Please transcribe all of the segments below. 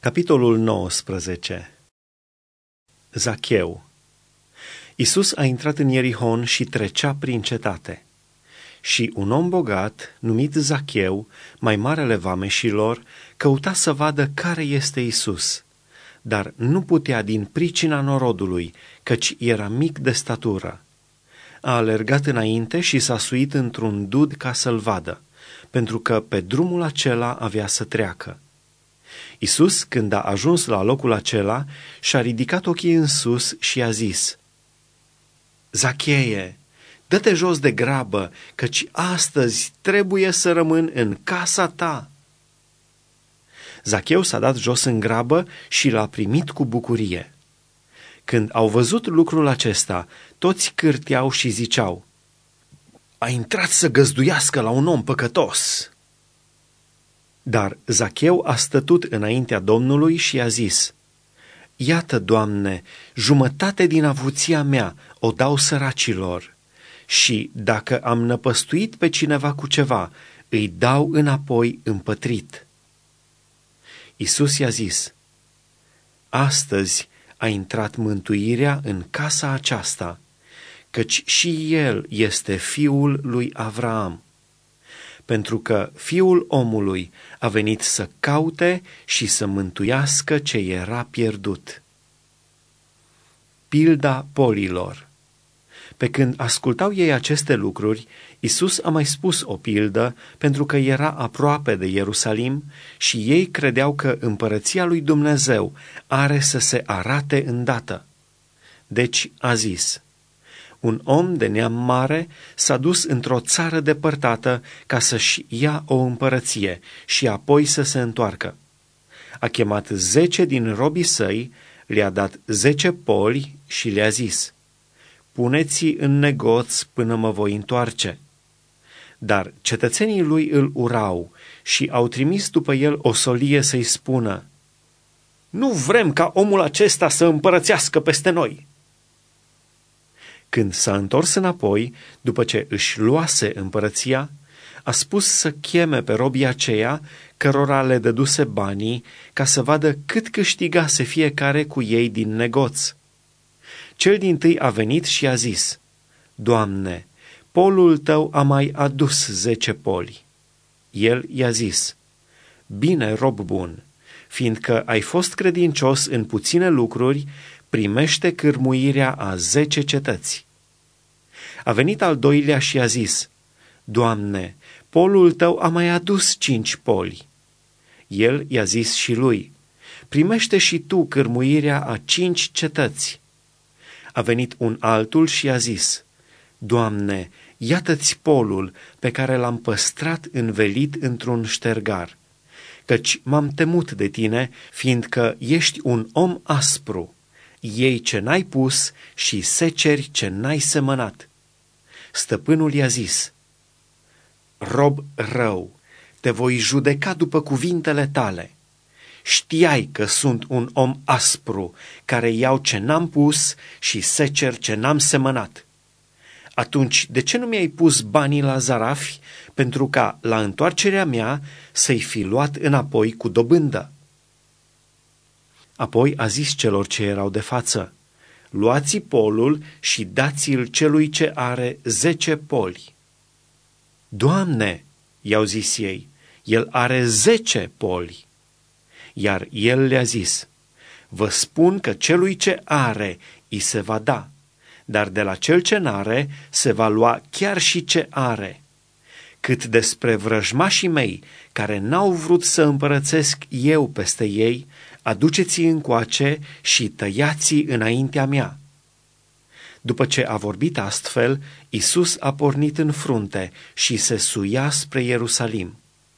Capitolul 19. Zacheu. Iisus a intrat în Ierihon și trecea prin cetate. Și un om bogat, numit Zacheu, mai marele vameșilor, căuta să vadă care este Iisus, dar nu putea din pricina norodului, căci era mic de statură. A alergat înainte și s-a suit într-un dud ca să-l vadă, pentru că pe drumul acela avea să treacă. Iisus, când a ajuns la locul acela, și-a ridicat ochii în sus și a zis: Zacheie, dă-te jos de grabă, căci astăzi trebuie să rămân în casa ta. Zacheu s-a dat jos în grabă și l-a primit cu bucurie. Când au văzut lucrul acesta, toți cârteau și ziceau: A intrat să găzduiască la un om păcătos. Dar Zacheu a stătut înaintea Domnului și a zis: Iată, Doamne, jumătate din avuția mea o dau săracilor și, dacă am năpăstuit pe cineva cu ceva, îi dau înapoi împătrit. Iisus i-a zis: Astăzi a intrat mântuirea în casa aceasta, căci și el este fiul lui Avraam, pentru că Fiul omului a venit să caute și să mântuiască ce era pierdut. Pilda polilor. Pe când ascultau ei aceste lucruri, Iisus a mai spus o pildă, pentru că era aproape de Ierusalim și ei credeau că împărăția lui Dumnezeu are să se arate îndată. Deci a zis: Un om de neam mare s-a dus într-o țară depărtată ca să-și ia o împărăție și apoi să se întoarcă. A chemat 10 din robii săi, le-a dat 10 poli și le-a zis: Puneți în negoț până mă voi întoarce. Dar cetățenii lui îl urau și au trimis după el o solie să-i spună: Nu vrem ca omul acesta să împărățească peste noi. Când s-a întors înapoi, după ce își luase împărăția, a spus să cheme pe robii aceia, cărora le dăduse banii, ca să vadă cât câștigase fiecare cu ei din negoț. Cel dintâi a venit și a zis: Doamne, polul tău a mai adus 10 poli. El i-a zis: Bine, rob bun, fiindcă ai fost credincios în puține lucruri, primește cârmuirea a 10 cetăți. A venit al doilea și a zis: Doamne, polul tău a mai adus 5 poli. El i-a zis și lui: Primește și tu cârmuirea a 5 cetăți. A venit un altul și a zis: Doamne, iată-ți polul pe care l-am păstrat învelit într-un ștergar, căci m-am temut de tine, fiindcă ești un om aspru. Iei ce n-ai pus și seceri ce n-ai semănat. Stăpânul i-a zis: Rob rău, te voi judeca după cuvintele tale. Știai că sunt un om aspru, care iau ce n-am pus și secer ce n-am semănat. Atunci, de ce nu mi-ai pus banii la zarafi, pentru ca, la întoarcerea mea, să-i fi luat înapoi cu dobândă? Apoi a zis celor ce erau de față: Luați polul și dați-l celui ce are 10 poli. Doamne, i-au zis ei, el are 10 poli. Iar el le-a zis: Vă spun că celui ce are îi se va da, dar de la cel ce n-are se va lua chiar și ce are. Cât despre vrăjmașii mei, care n-au vrut să împărățesc eu peste ei, aduceți-i încoace și tăiați-i înaintea mea. După ce a vorbit astfel, Iisus a pornit în frunte și se suia spre Ierusalim.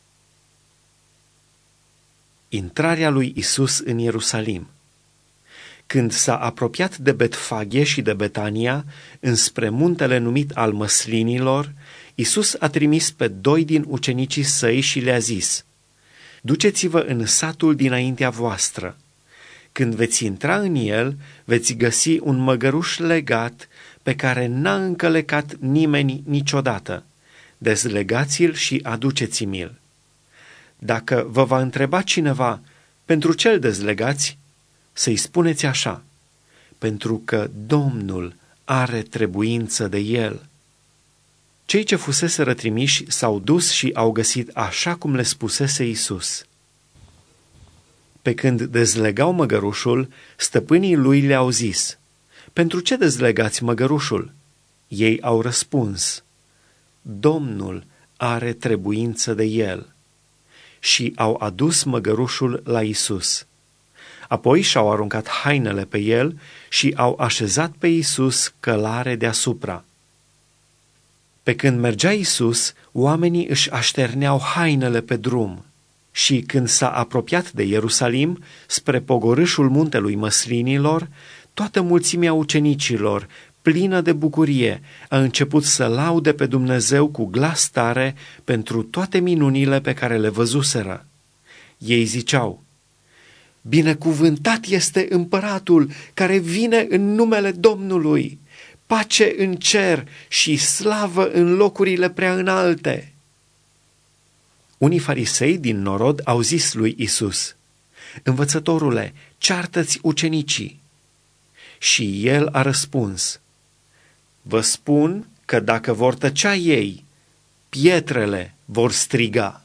Intrarea lui Iisus în Ierusalim. Când s-a apropiat de Betfage și de Betania, înspre muntele numit al Măslinilor, Iisus a trimis pe 2 din ucenicii săi și le-a zis: Duceți-vă în satul dinaintea voastră. Când veți intra în el, veți găsi un măgăruș legat pe care n-a încălecat nimeni niciodată. Dezlegați-l și aduceți-mi-l. Dacă vă va întreba cineva: Pentru cel dezlegați, să-i spuneți așa: pentru că Domnul are trebuință de el. Cei ce fuseseră trimiși s-au dus și au găsit așa cum le spusese Iisus. Pe când dezlegau măgărușul, stăpânii lui le-au zis: pentru ce dezlegați măgărușul? Ei au răspuns: Domnul are trebuință de el. Și au adus măgărușul la Iisus. Apoi și-au aruncat hainele pe el și au așezat pe Iisus călare deasupra. Pe când mergea Iisus, oamenii își așterneau hainele pe drum. Și când s-a apropiat de Ierusalim, spre pogorâșul muntelui Măslinilor, toată mulțimea ucenicilor, plină de bucurie, a început să laude pe Dumnezeu cu glas tare pentru toate minunile pe care le văzuseră. Ei ziceau: binecuvântat este împăratul care vine în numele Domnului, pace în cer și slavă în locurile prea înalte. Unii farisei din norod au zis lui Iisus: învățătorule, ceartă-ți ucenicii. Și el a răspuns: vă spun că dacă vor tăcea ei, pietrele vor striga.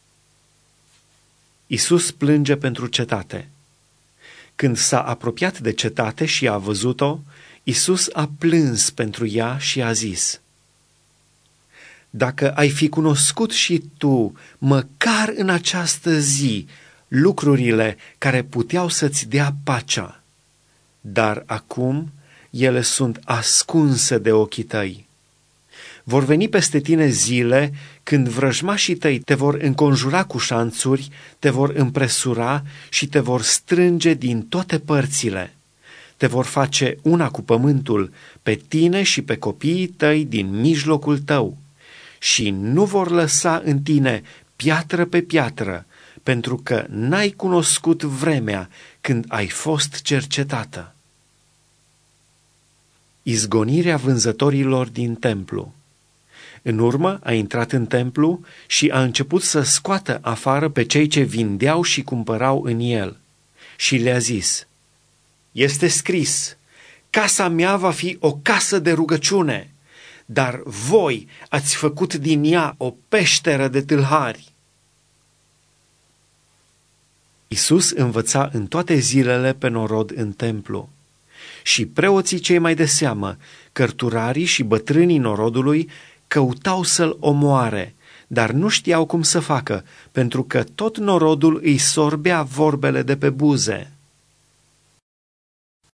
Iisus plânge pentru cetate. Când s-a apropiat de cetate și a văzut-o, Iisus a plâns pentru ea și a zis: dacă ai fi cunoscut și tu, măcar în această zi, lucrurile care puteau să-ți dea pacea, dar acum ele sunt ascunse de ochii tăi. Vor veni peste tine zile când vrăjmașii tăi te vor înconjura cu șanțuri, te vor împresura și te vor strânge din toate părțile. Te vor face una cu pământul, pe tine și pe copiii tăi din mijlocul tău, și nu vor lăsa în tine piatră pe piatră, pentru că n-ai cunoscut vremea când ai fost cercetată. Izgonirea vânzătorilor din templu. În urmă a intrat în templu și a început să scoată afară pe cei ce vindeau și cumpărau în el. Și le-a zis: este scris, casa mea va fi o casă de rugăciune, dar voi ați făcut din ea o peșteră de tâlhari. Iisus învăța în toate zilele pe norod în templu. Și preoții cei mai de seamă, cărturarii și bătrânii norodului, căutau să-l omoare, dar nu știau cum să facă, pentru că tot norodul îi sorbea vorbele de pe buze.